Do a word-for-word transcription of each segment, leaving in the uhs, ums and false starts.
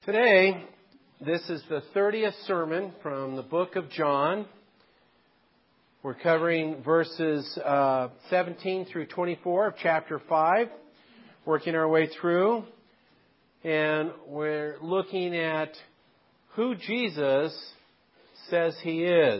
Today, this is the thirtieth sermon from the book of John. We're covering verses uh, seventeen through twenty-four of chapter five, working our way through. And we're looking at who Jesus says He is.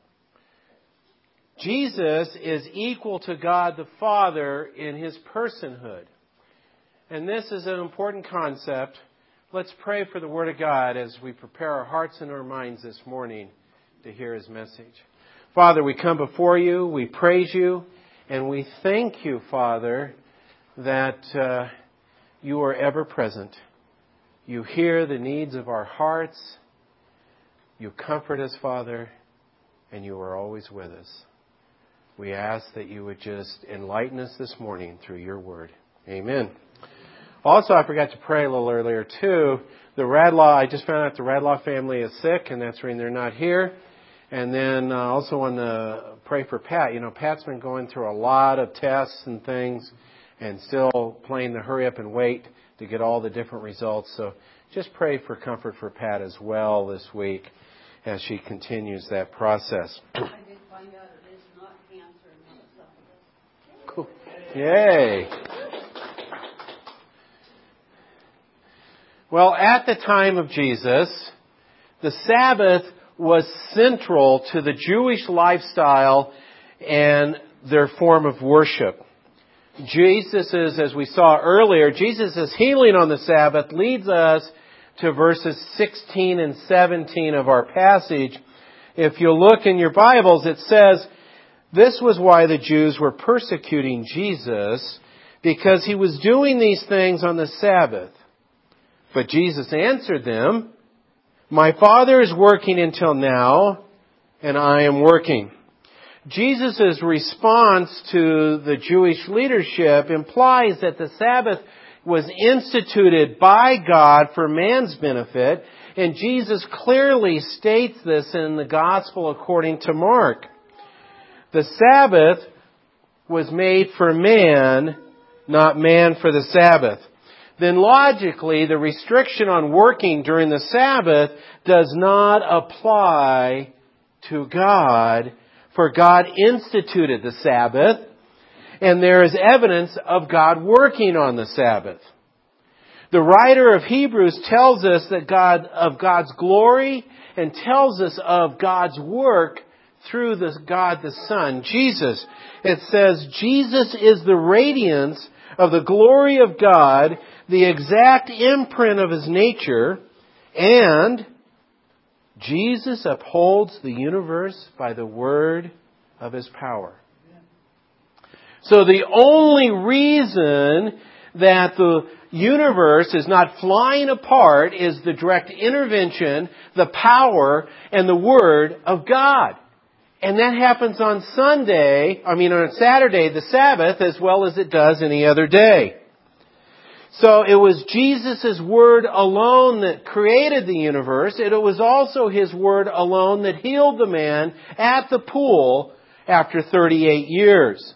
Jesus is equal to God the Father in His personhood. And this is an important concept. Let's pray for the Word of God as we prepare our hearts and our minds this morning to hear His message. Father, we come before You, we praise You, and we thank You, Father, that uh, You are ever present. You hear the needs of our hearts. You comfort us, Father, and You are always with us. We ask that You would just enlighten us this morning through Your Word. Amen. Also, I forgot to pray a little earlier, too. The Radlaw, I just found out the Radlaw family is sick, and that's when they're not here. And then uh, also want to pray for Pat. You know, Pat's been going through a lot of tests and things and still playing the hurry up and wait to get all the different results. So just pray for comfort for Pat as well this week as she continues that process. I did find out it is not cancer and not esophagus. Cool. Yay. Well, at the time of Jesus, the Sabbath was central to the Jewish lifestyle and their form of worship. Jesus is, as we saw earlier, Jesus' healing on the Sabbath leads us to verses sixteen and seventeen of our passage. If you look in your Bibles, it says, "This was why the Jews were persecuting Jesus, because He was doing these things on the Sabbath. But Jesus answered them, 'My Father is working until now, and I am working.'" Jesus' response to the Jewish leadership implies that the Sabbath was instituted by God for man's benefit, and Jesus clearly states this in the Gospel according to Mark. The Sabbath was made for man, not man for the Sabbath. Then logically, the restriction on working during the Sabbath does not apply to God, for God instituted the Sabbath, and there is evidence of God working on the Sabbath. The writer of Hebrews tells us that God of God's glory and tells us of God's work through the God the Son, Jesus. It says, "Jesus is the radiance of the glory of God, the exact imprint of His nature, and Jesus upholds the universe by the word of His power." So the only reason that the universe is not flying apart is the direct intervention, the power, and the Word of God. And that happens on Sunday, I mean on Saturday, the Sabbath, as well as it does any other day. So it was Jesus' Word alone that created the universe. It was also His Word alone that healed the man at the pool after thirty-eight years.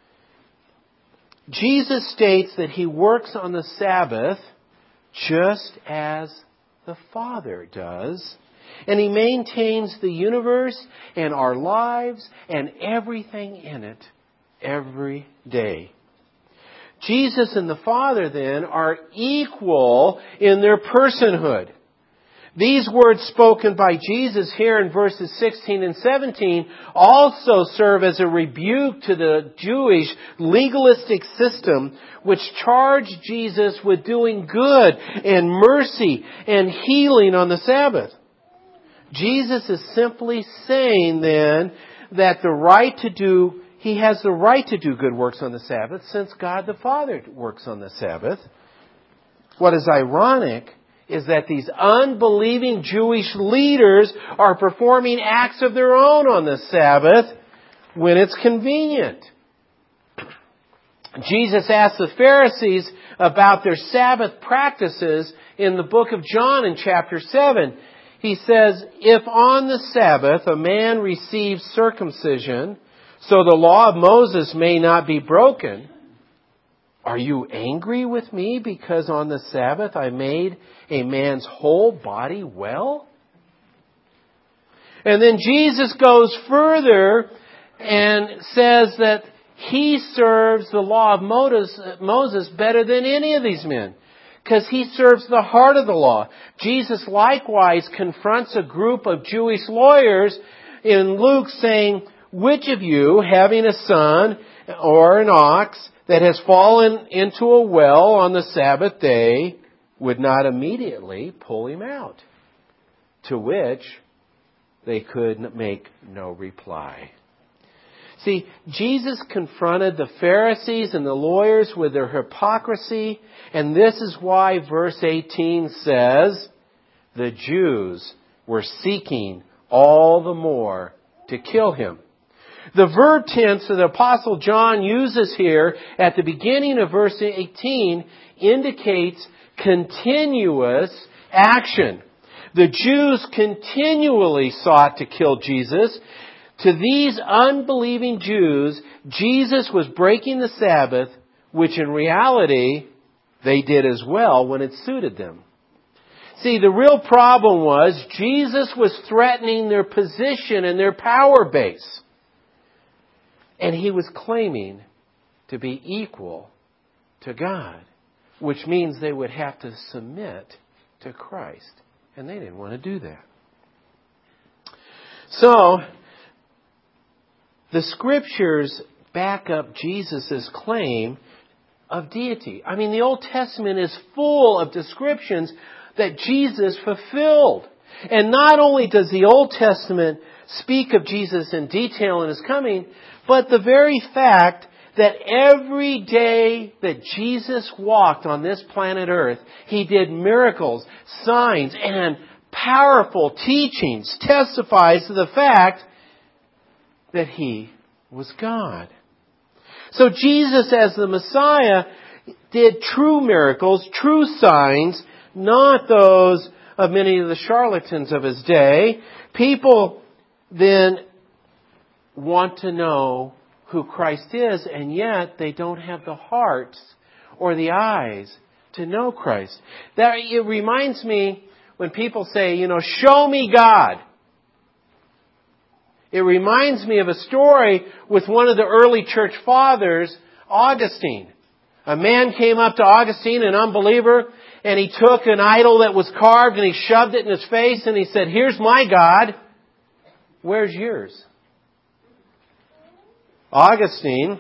Jesus states that He works on the Sabbath just as the Father does. And He maintains the universe and our lives and everything in it every day. Jesus and the Father, then, are equal in their personhood. These words spoken by Jesus here in verses sixteen and seventeen also serve as a rebuke to the Jewish legalistic system which charged Jesus with doing good and mercy and healing on the Sabbath. Jesus is simply saying then that the right to do, He has the right to do good works on the Sabbath since God the Father works on the Sabbath. What is ironic is that these unbelieving Jewish leaders are performing acts of their own on the Sabbath when it's convenient. Jesus asked the Pharisees about their Sabbath practices in the book of John in chapter seven. He says, "If on the Sabbath a man receives circumcision, so the law of Moses may not be broken, Are you angry with me because on the Sabbath I made a man's whole body well? And then Jesus goes further and says that he serves the law of Moses better than any of these men, because he serves the heart of the law. Jesus likewise confronts a group of Jewish lawyers in Luke saying, which of you, having a son or an ox that has fallen into a well on the Sabbath day, would not immediately pull him out? To which they could make no reply. See, Jesus confronted the Pharisees and the lawyers with their hypocrisy, and this is why verse eighteen says, the Jews were seeking all the more to kill him. The verb tense that the Apostle John uses here at the beginning of verse eighteen indicates continuous action. The Jews continually sought to kill Jesus. To these unbelieving Jews, Jesus was breaking the Sabbath, which in reality they did as well when it suited them. See, the real problem was Jesus was threatening their position and their power base. And he was claiming to be equal to God, which means they would have to submit to Christ. And they didn't want to do that. So, the Scriptures back up Jesus' claim of deity. I mean, the Old Testament is full of descriptions that Jesus fulfilled. And not only does the Old Testament speak of Jesus in detail in His coming, but the very fact that every day that Jesus walked on this planet Earth, He did miracles, signs, and powerful teachings testifies to the fact that He was God. So Jesus, as the Messiah, did true miracles, true signs, not those of many of the charlatans of His day. People then want to know who Christ is, and yet they don't have the hearts or the eyes to know Christ. That it reminds me when people say, you know, show me God. It reminds me of a story with one of the early church fathers, Augustine. A man came up to Augustine, an unbeliever, and he took an idol that was carved and he shoved it in his face and he said, here's my God. Where's yours? Augustine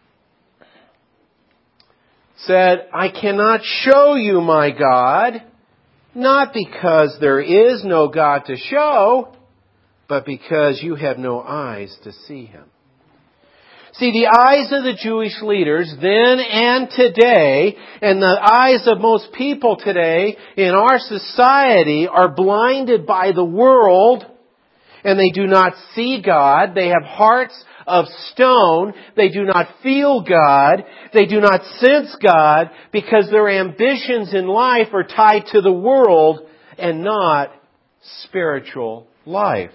said, I cannot show you my God, not because there is no God to show, but because you have no eyes to see Him. See, the eyes of the Jewish leaders then and today, and the eyes of most people today in our society are blinded by the world, and they do not see God. They have hearts of stone. They do not feel God. They do not sense God because their ambitions in life are tied to the world and not spiritual life.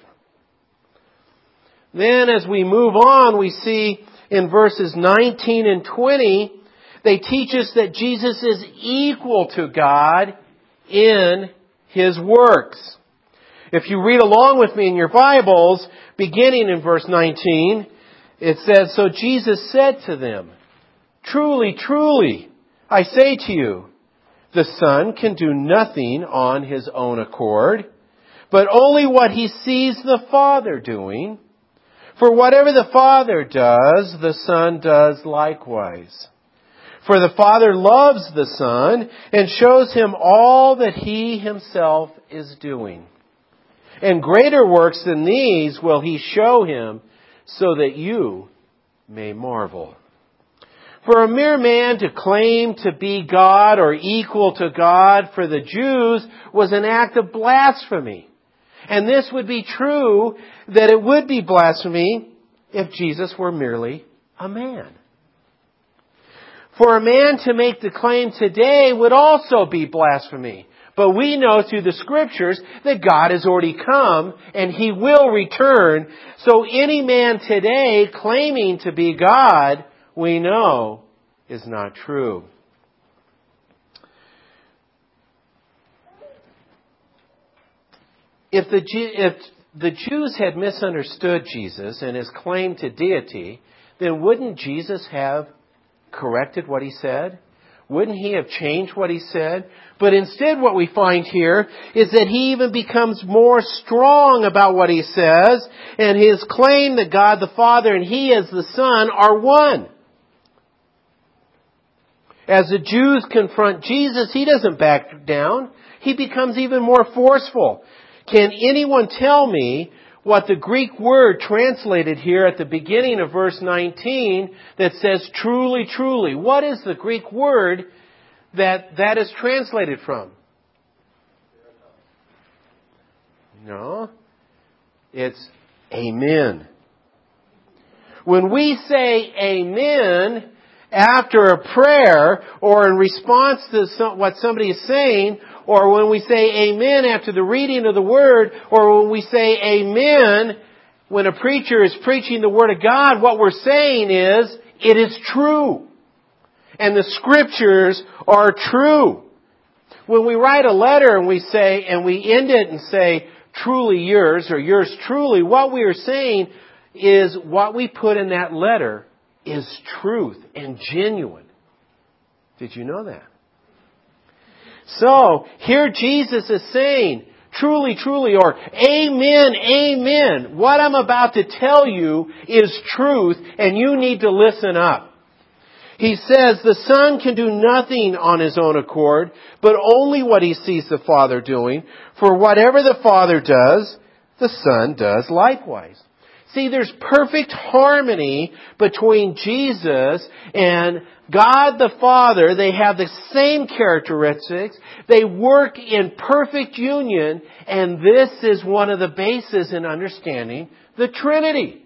Then as we move on, we see in verses nineteen and twenty, they teach us that Jesus is equal to God in His works. If you read along with me in your Bibles, beginning in verse nineteen, it says, so Jesus said to them, truly, truly, I say to you, the Son can do nothing on His own accord, but only what He sees the Father doing. For whatever the Father does, the Son does likewise. For the Father loves the Son and shows Him all that He Himself is doing. And greater works than these will He show Him, so that you may marvel. For a mere man to claim to be God or equal to God for the Jews was an act of blasphemy. And this would be true that it would be blasphemy if Jesus were merely a man. For a man to make the claim today would also be blasphemy. But we know through the Scriptures that God has already come and He will return. So any man today claiming to be God, we know, is not true. If the, if the Jews had misunderstood Jesus and his claim to deity, then wouldn't Jesus have corrected what he said? Wouldn't he have changed what he said? But instead what we find here is that he even becomes more strong about what he says, and his claim that God the Father and he as the Son are one. As the Jews confront Jesus, he doesn't back down. He becomes even more forceful. Can anyone tell me what the Greek word translated here at the beginning of verse nineteen that says truly, truly? What is the Greek word that that is translated from? No. It's amen. When we say amen after a prayer or in response to some, what somebody is saying, or when we say amen after the reading of the Word, or when we say amen when a preacher is preaching the Word of God, what we're saying is, it is true. And the Scriptures are true. When we write a letter and we say, and we end it and say, truly yours, or yours truly, what we are saying is what we put in that letter is truth and genuine. Did you know that? So, here Jesus is saying, truly, truly, or amen, amen. What I'm about to tell you is truth, and you need to listen up. He says the Son can do nothing on His own accord, but only what He sees the Father doing. For whatever the Father does, the Son does likewise. See, there's perfect harmony between Jesus and God the Father. They have the same characteristics. They work in perfect union. And this is one of the bases in understanding the Trinity.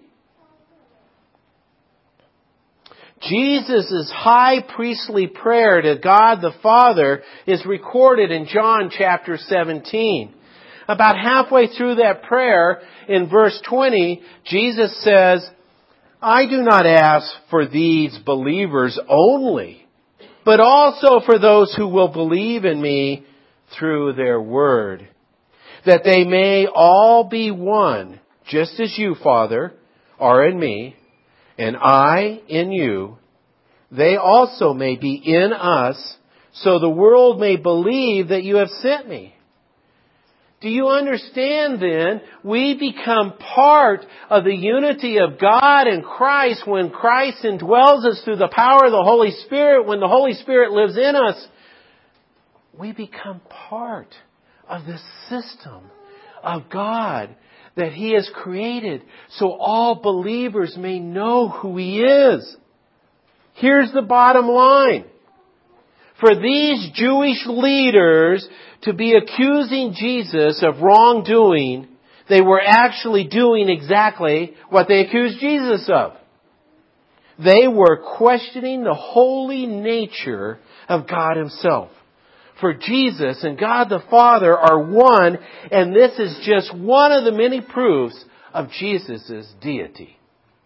Jesus' high priestly prayer to God the Father is recorded in John chapter seventeen. About halfway through that prayer, in verse twenty, Jesus says, I do not ask for these believers only, but also for those who will believe in me through their word, that they may all be one, just as you, Father, are in me, and I in you. They also may be in us, so the world may believe that you have sent me. Do you understand then? We become part of the unity of God and Christ when Christ indwells us through the power of the Holy Spirit. When the Holy Spirit lives in us, we become part of this system of God that He has created so all believers may know who He is. Here's the bottom line. For these Jewish leaders to be accusing Jesus of wrongdoing, they were actually doing exactly what they accused Jesus of. They were questioning the holy nature of God Himself. For Jesus and God the Father are one, and this is just one of the many proofs of Jesus' deity.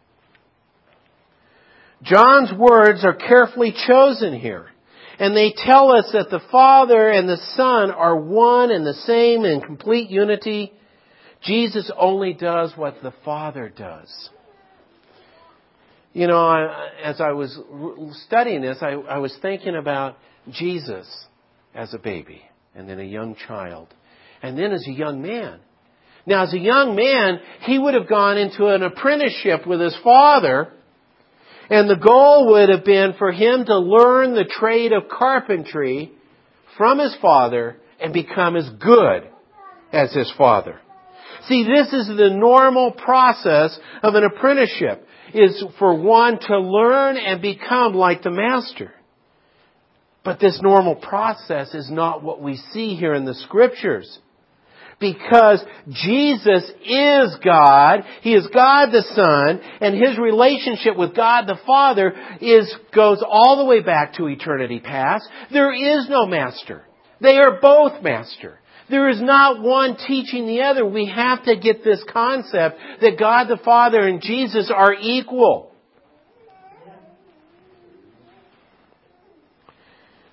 John's words are carefully chosen here. And they tell us that the Father and the Son are one and the same in complete unity. Jesus only does what the Father does. You know, I, as I was studying this, I, I was thinking about Jesus as a baby, and then a young child, and then as a young man. Now, as a young man, he would have gone into an apprenticeship with his father. And the goal would have been for him to learn the trade of carpentry from his father and become as good as his father. See, this is the normal process of an apprenticeship, is for one to learn and become like the master. But this normal process is not what we see here in the Scriptures. Because Jesus is God, He is God the Son, and His relationship with God the Father is goes all the way back to eternity past. There is no master. They are both master. There is not one teaching the other. We have to get this concept that God the Father and Jesus are equal.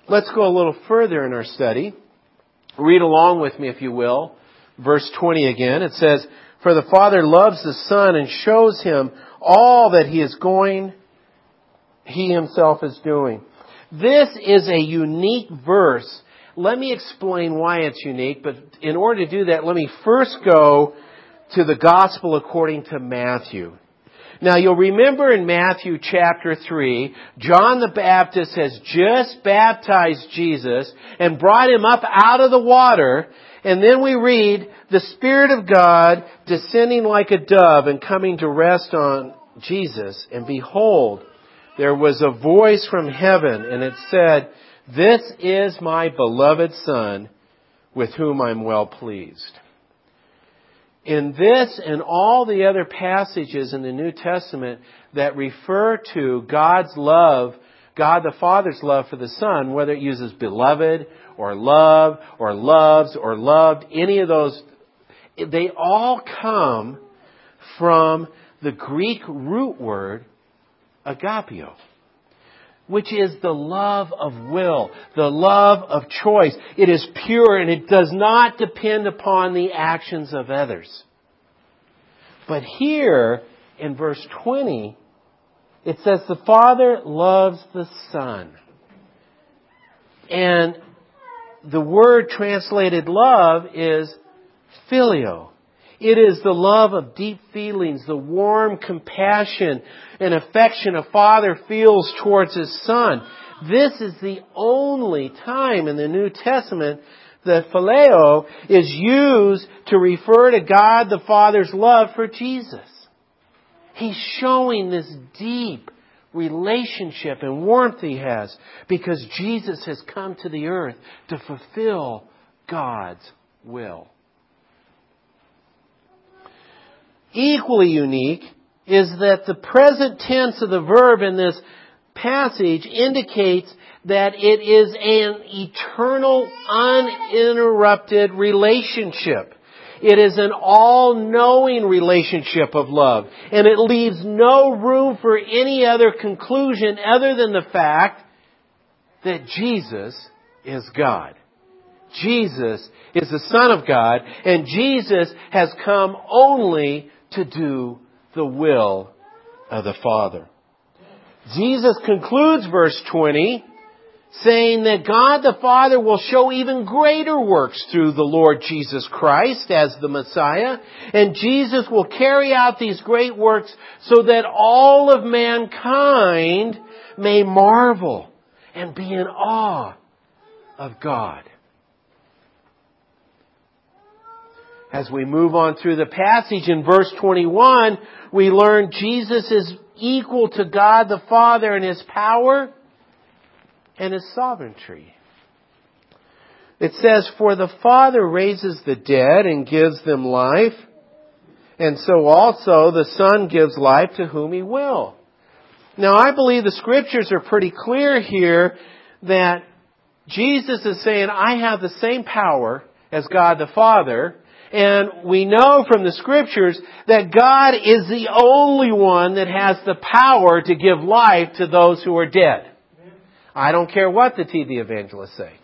Let's go a little further in our study. Read along with me, if you will. Verse twenty again. It says, "For the Father loves the Son and shows Him all that He is going, He Himself is doing." This is a unique verse. Let me explain why it's unique, but in order to do that, let me first go to the Gospel according to Matthew. Now, you'll remember in Matthew chapter three, John the Baptist has just baptized Jesus and brought Him up out of the water. And then we read, the Spirit of God descending like a dove and coming to rest on Jesus. And behold, there was a voice from heaven, and it said, "This is my beloved Son, with whom I'm well pleased." In this and all the other passages in the New Testament that refer to God's love, God the Father's love for the Son, whether it uses beloved or love or loves or loved, any of those, they all come from the Greek root word agapeo, which is the love of will, the love of choice. It is pure and it does not depend upon the actions of others. But here in verse twenty, it says the Father loves the Son. And the word translated love is phileo. It is the love of deep feelings, the warm compassion and affection a father feels towards his son. This is the only time in the New Testament that phileo is used to refer to God the Father's love for Jesus. He's showing this deep relationship and warmth He has because Jesus has come to the earth to fulfill God's will. Equally unique is that the present tense of the verb in this passage indicates that it is an eternal, uninterrupted relationship. It is an all-knowing relationship of love. And it leaves no room for any other conclusion other than the fact that Jesus is God. Jesus is the Son of God, and Jesus has come only to do the will of the Father. Jesus concludes verse twenty saying that God the Father will show even greater works through the Lord Jesus Christ as the Messiah, and Jesus will carry out these great works so that all of mankind may marvel and be in awe of God. As we move on through the passage in verse twenty-one, we learn Jesus is equal to God the Father in His power and His sovereignty. It says, "For the Father raises the dead and gives them life, and so also the Son gives life to whom He will." Now, I believe the Scriptures are pretty clear here that Jesus is saying, I have the same power as God the Father. And we know from the Scriptures that God is the only one that has the power to give life to those who are dead. I don't care what the T V evangelists say.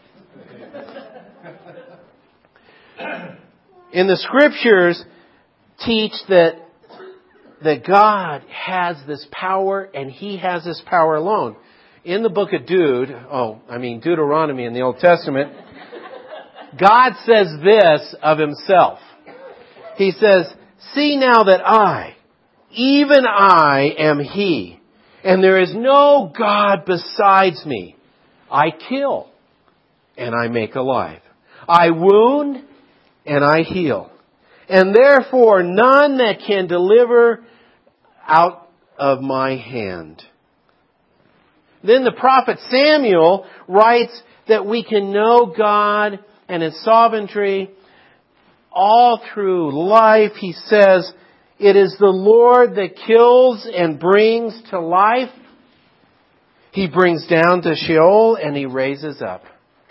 In the Scriptures teach that, that God has this power and He has this power alone. In the book of Jude, oh, I mean Deuteronomy in the Old Testament, God says this of Himself. He says, "See now that I, even I, am He, and there is no God besides me. I kill, and I make alive. I wound, and I heal. And therefore none that can deliver out of my hand." Then the prophet Samuel writes that we can know God and His sovereignty all through life. He says, "It is the Lord that kills and brings to life. He brings down to Sheol and He raises up."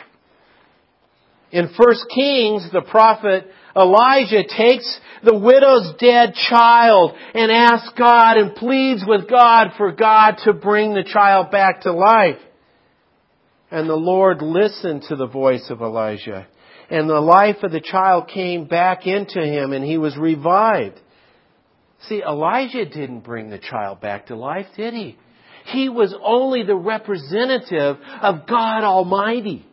In First Kings, the prophet Elijah takes the widow's dead child and asks God and pleads with God for God to bring the child back to life. And the Lord listened to the voice of Elijah. And the life of the child came back into him, and he was revived. See, Elijah didn't bring the child back to life, did he? He was only the representative of God Almighty.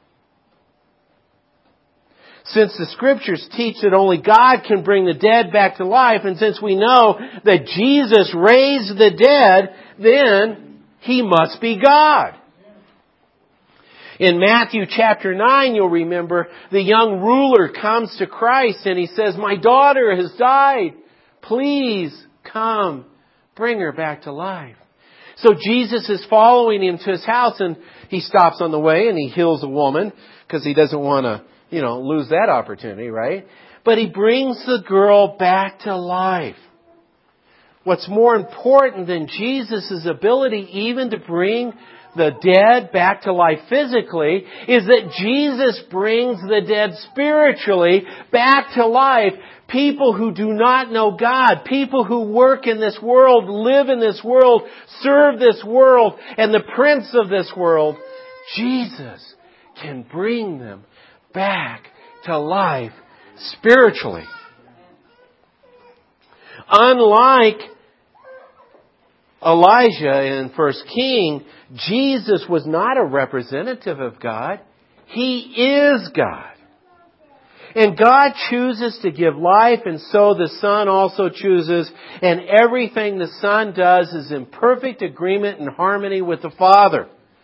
Since the Scriptures teach that only God can bring the dead back to life, and since we know that Jesus raised the dead, then He must be God. In Matthew chapter nine, you'll remember, the young ruler comes to Christ and he says, "My daughter has died. Please come, bring her back to life." So Jesus is following him to his house, and he stops on the way and he heals a woman because he doesn't want to, you know, lose that opportunity, right? But he brings the girl back to life. What's more important than Jesus' ability even to bring the dead back to life physically is that Jesus brings the dead spiritually back to life. People who do not know God, people who work in this world, live in this world, serve this world, and the prince of this world, Jesus can bring them back to life spiritually. Unlike Elijah in First King, Jesus was not a representative of God. He is God. And God chooses to give life, and so the Son also chooses, and everything the Son does is in perfect agreement and harmony with the Father.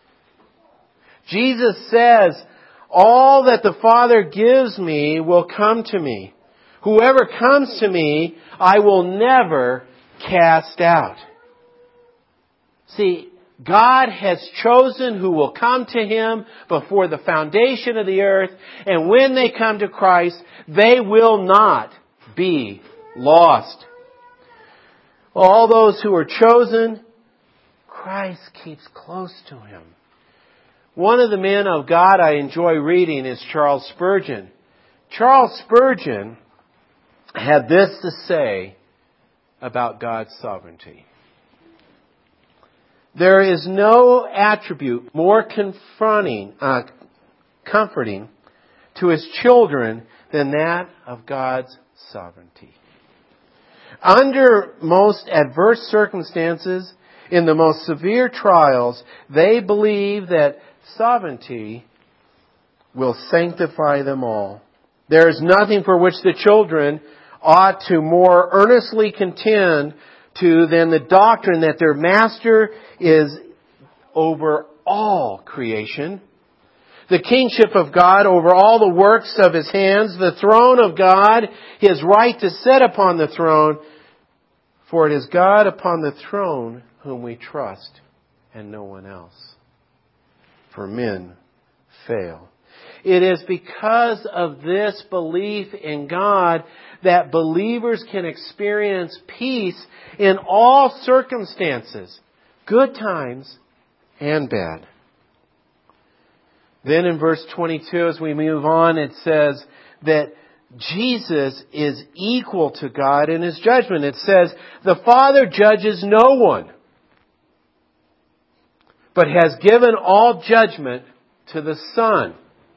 Jesus says, "All that the Father gives me will come to me. Whoever comes to me, I will never cast out." See, God has chosen who will come to Him before the foundation of the earth, and when they come to Christ, they will not be lost. All those who are chosen, Christ keeps close to him. One of the men of God I enjoy reading is Charles Spurgeon. Charles Spurgeon had this to say about God's sovereignty. "There is no attribute more confronting, uh, comforting to His children than that of God's sovereignty. Under most adverse circumstances, in the most severe trials, they believe that sovereignty will sanctify them all. There is nothing for which the children ought to more earnestly contend to than the doctrine that their Master is over all creation, the kingship of God over all the works of His hands, the throne of God, His right to sit upon the throne, for it is God upon the throne whom we trust, and no one else. For men fail." It is because of this belief in God that believers can experience peace in all circumstances, good times and bad. Then in verse twenty-two, as we move on, it says that Jesus is equal to God in His judgment. It says, "The Father judges no one, but has given all judgment to the Son."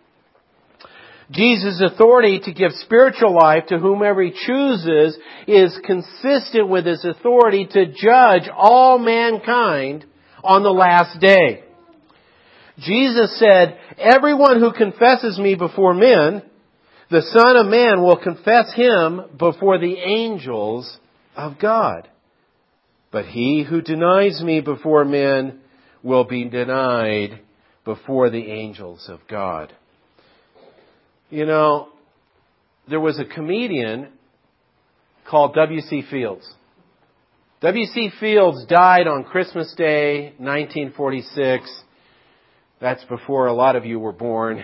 Jesus' authority to give spiritual life to whomever He chooses is consistent with His authority to judge all mankind on the last day. Jesus said, "Everyone who confesses me before men, the Son of Man will confess Him before the angels of God. But he who denies me before men will be denied before the angels of God." You know, there was a comedian called W C Fields. W C Fields died on Christmas Day, nineteen forty-six. That's before a lot of you were born.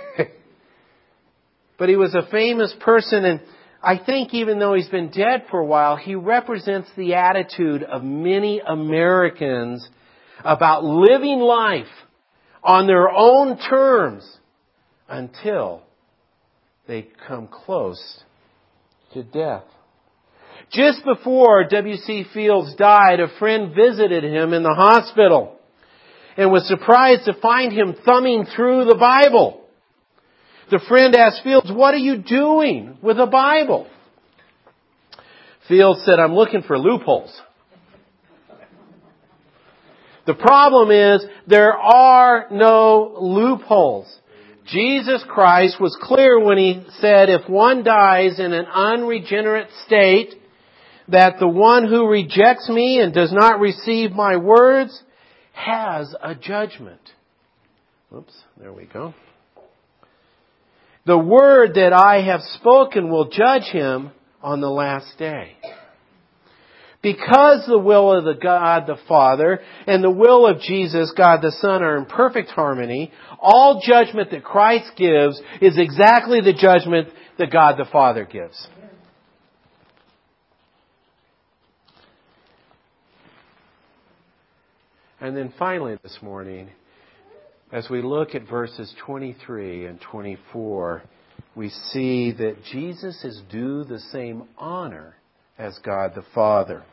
But he was a famous person, and I think even though he's been dead for a while, he represents the attitude of many Americans about living life on their own terms until they come close to death. Just before W C Fields died, a friend visited him in the hospital. and was surprised to find him thumbing through the Bible. The friend asked Fields, "What are you doing with the Bible?" Fields said, "I'm looking for loopholes." The problem is there are no loopholes. Jesus Christ was clear when He said, if one dies in an unregenerate state, that the one who rejects me and does not receive my words has a judgment. Oops, there we go. The word that I have spoken will judge him on the last day. Because the will of the God the Father and the will of Jesus, God the Son, are in perfect harmony, all judgment that Christ gives is exactly the judgment that God the Father gives. And then finally this morning, as we look at verses twenty-three and twenty-four, we see that Jesus is due the same honor as God the Father.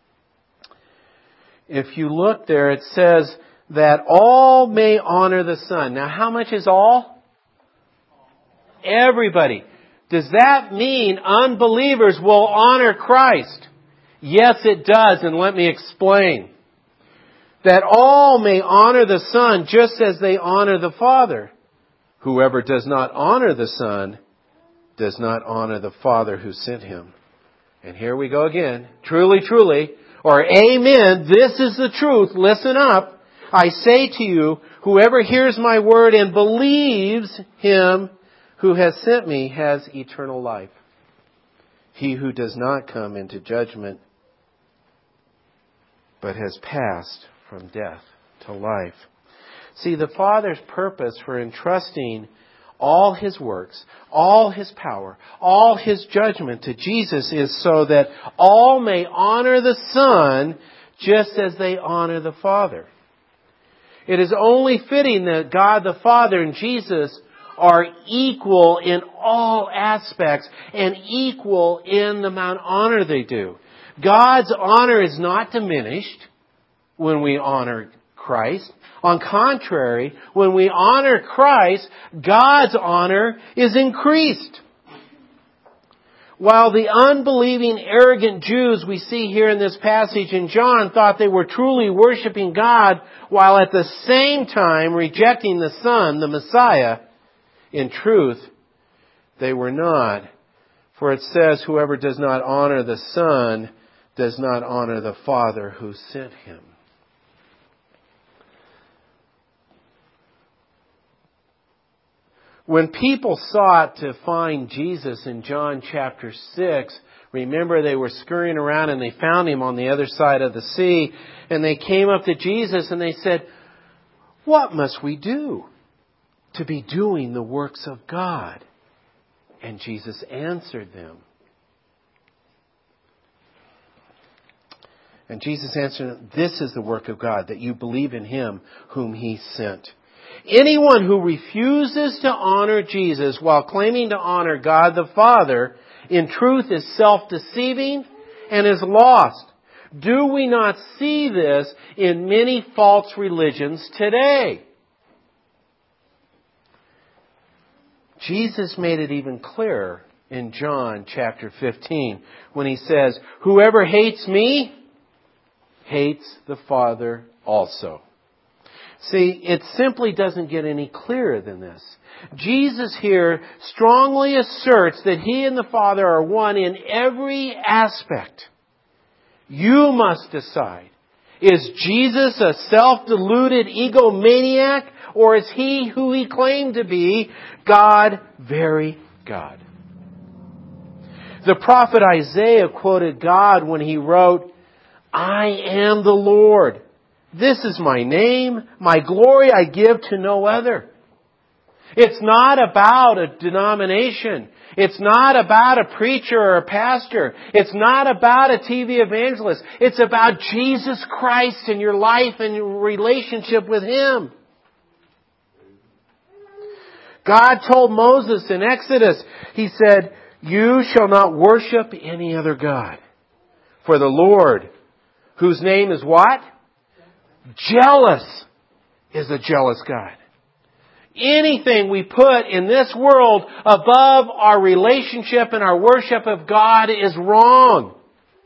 If you look there, it says that all may honor the Son. Now, how much is all? Everybody. Does that mean unbelievers will honor Christ? Yes, it does, and let me explain. That all may honor the Son just as they honor the Father. Whoever does not honor the Son does not honor the Father who sent Him. And here we go again. Truly, truly, or amen, this is the truth. Listen up. I say to you, whoever hears my word and believes Him who has sent me has eternal life. He who does not come into judgment, but has passed from death to life. See, the Father's purpose for entrusting all His works, all His power, all His judgment to Jesus is so that all may honor the Son just as they honor the Father. It is only fitting that God the Father and Jesus are equal in all aspects and equal in the amount of honor they do. God's honor is not diminished when we honor Christ. On contrary, when we honor Christ, God's honor is increased. While the unbelieving, arrogant Jews we see here in this passage in John thought they were truly worshiping God, while at the same time rejecting the Son, the Messiah, in truth, they were not. For it says, whoever does not honor the Son does not honor the Father who sent Him. When people sought to find Jesus in John chapter six, remember they were scurrying around and they found Him on the other side of the sea. And they came up to Jesus and they said, "What must we do to be doing the works of God?" And Jesus answered them. And Jesus answered, "This is the work of God, that you believe in Him whom He sent." Anyone who refuses to honor Jesus while claiming to honor God the Father, in truth is self-deceiving and is lost. Do we not see this in many false religions today? Jesus made it even clearer in John chapter fifteen when He says, "Whoever hates me hates the Father also." See, it simply doesn't get any clearer than this. Jesus here strongly asserts that He and the Father are one in every aspect. You must decide. Is Jesus a self-deluded egomaniac, or is He who He claimed to be, God, very God? The prophet Isaiah quoted God when he wrote, "I am the Lord. This is my name. My glory I give to no other." It's not about a denomination. It's not about a preacher or a pastor. It's not about a T V evangelist. It's about Jesus Christ and your life and your relationship with Him. God told Moses in Exodus, He said, "You shall not worship any other God. For the Lord, whose name is what? Jealous, is a jealous God. Anything we put in this world above our relationship and our worship of God is wrong.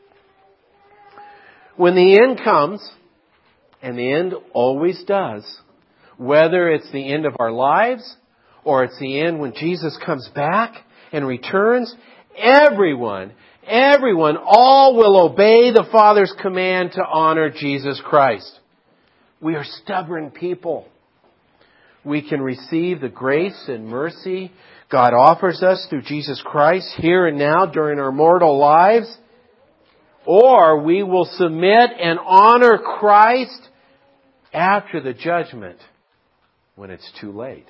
When the end comes, and the end always does, whether it's the end of our lives or it's the end when Jesus comes back and returns, everyone, everyone, all will obey the Father's command to honor Jesus Christ. We are stubborn people. We can receive the grace and mercy God offers us through Jesus Christ here and now during our mortal lives. Or we will submit and honor Christ after the judgment when it's too late.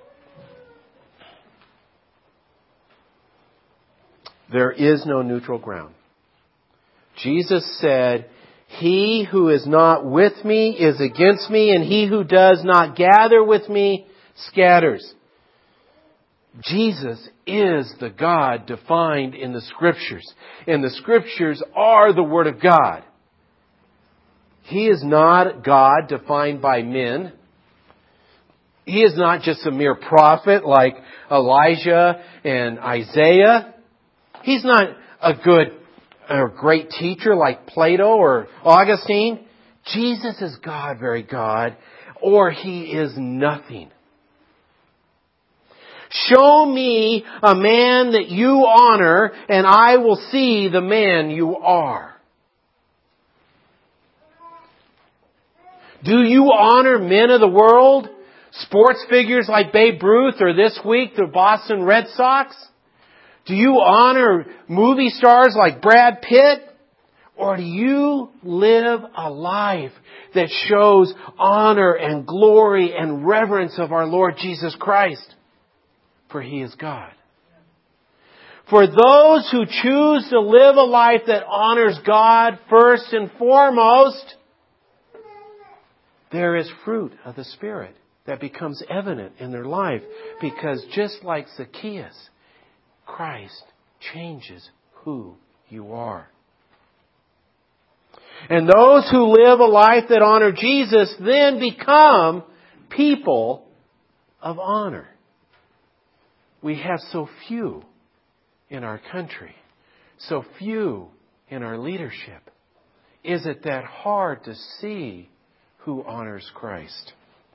There is no neutral ground. Jesus said, "He who is not with me is against me, and he who does not gather with me scatters." Jesus is the God defined in the Scriptures. And the Scriptures are the Word of God. He is not God defined by men. He is not just a mere prophet like Elijah and Isaiah. He's not a good or great teacher like Plato or Augustine. Jesus is God, very God, or He is nothing. Show me a man that you honor, and I will see the man you are. Do you honor men of the world? Sports figures like Babe Ruth, or this week the Boston Red Sox? Do you honor movie stars like Brad Pitt? Or do you live a life that shows honor and glory and reverence of our Lord Jesus Christ? For He is God. For those who choose to live a life that honors God first and foremost, there is fruit of the Spirit that becomes evident in their life. Because just like Zacchaeus, Christ changes who you are. And those who live a life that honor Jesus then become people of honor. We have so few in our country, so few in our leadership. Is it that hard to see who honors Christ?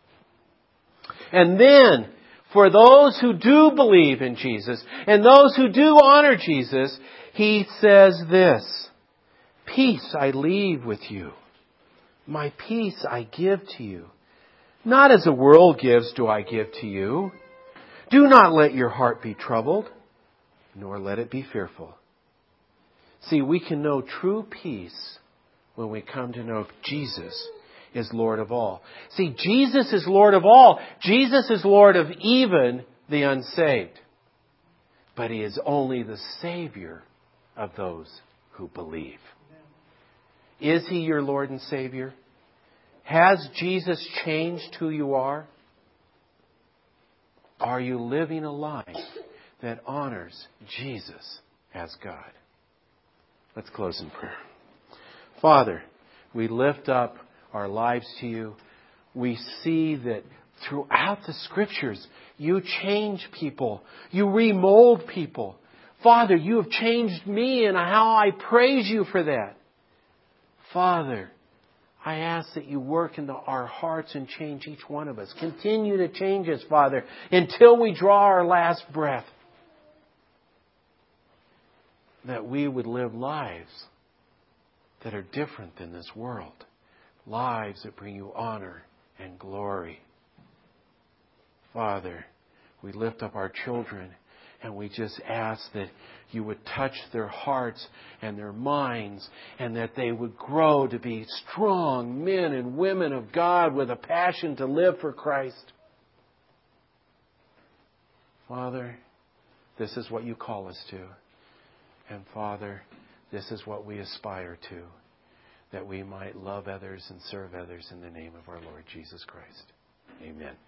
And then, for those who do believe in Jesus and those who do honor Jesus, He says this, "Peace I leave with you. My peace I give to you. Not as the world gives do I give to you. Do not let your heart be troubled, nor let it be fearful." See, we can know true peace when we come to know Jesus is Lord of all. See, Jesus is Lord of all. Jesus is Lord of even the unsaved. But He is only the Savior of those who believe. Is He your Lord and Savior? Has Jesus changed who you are? Are you living a life that honors Jesus as God? Let's close in prayer. Father, we lift up our lives to You. We see that throughout the Scriptures, You change people. You remold people. Father, You have changed me, and how I praise You for that. Father, I ask that You work into our hearts and change each one of us. Continue to change us, Father, until we draw our last breath. That we would live lives that are different than this world. Lives that bring You honor and glory. Father, we lift up our children and we just ask that You would touch their hearts and their minds, and that they would grow to be strong men and women of God with a passion to live for Christ. Father, this is what You call us to. And Father, this is what we aspire to, that we might love others and serve others in the name of our Lord Jesus Christ. Amen.